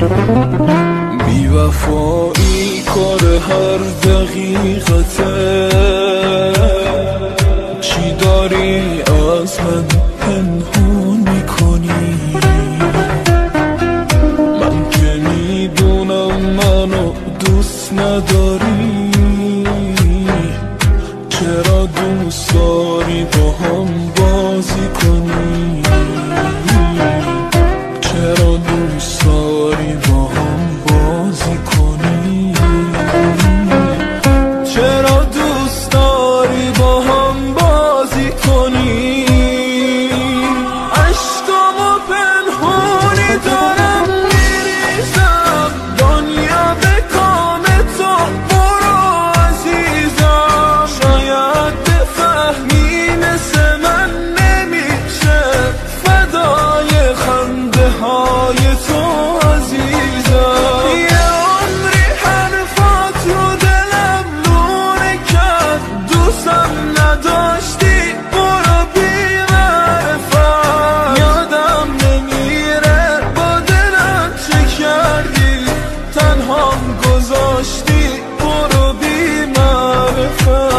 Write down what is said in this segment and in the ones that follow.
بی وفایی کار هر دقیقته، چی داری از من پنهون میکنی؟ من که میدونم منو دوست نداری، چرا دوست داری با هم بازی کنی؟ چرا دوست داری با هم بازی کنی؟ چرا دوست داری با هم بازی کنی؟ عشقامو پنهونی دارم میریزم، دنیا به کام تو برو عزیزم. شاید بفهمی مثل من نمیشه فدای خنده های تو عزیزم. یه عمری حرفات رو دلم لونه کرد، دوستم نداشتی برو بی معرفت. یادم نمیره با دلم چه کردی، تنهام گذاشتی برو بی معرفت.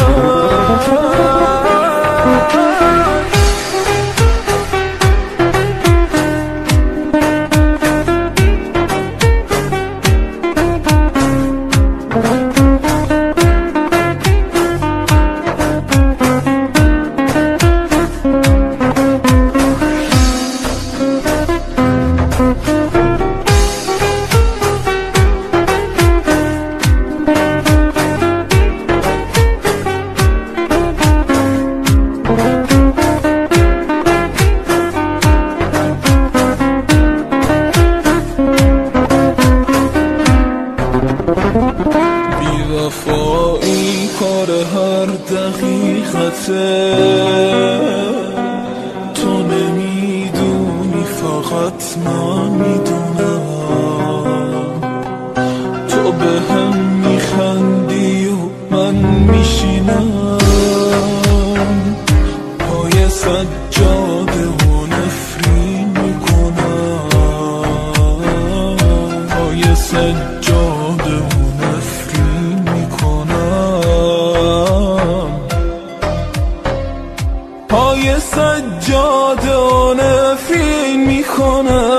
بی وفایی کار هر دقیقته، تو نمیدونی فقط من میدونم. تو به هم میخندی و من میشینم پای سجاده و نفرین میکنم، پای سجاده و نفرین میکنم، پای سجاده و نفرین میکنم.